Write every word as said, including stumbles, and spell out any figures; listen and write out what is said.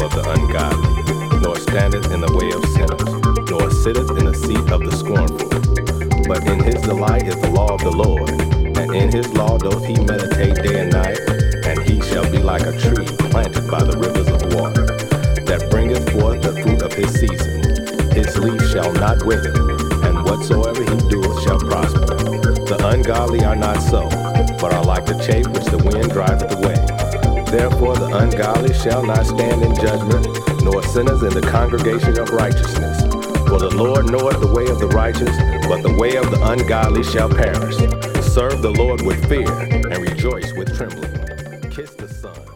of the ungodly, nor standeth in the way of sinners, nor sitteth in the seat of the scornful. But in his delight is the law of the Lord, and in his law doth he meditate day and night. And he shall be like a tree planted by the rivers of water, that bringeth forth the fruit of his season. His leaf shall not wither, and whatsoever he doeth shall prosper. The ungodly are not so, but are like the chaff which the wind driveth away. Therefore the ungodly shall not stand in judgment, nor sinners in the congregation of righteousness. For the Lord knoweth the way of the righteous, but the way of the ungodly shall perish. Serve the Lord with fear, and rejoice with trembling. Kiss the Son.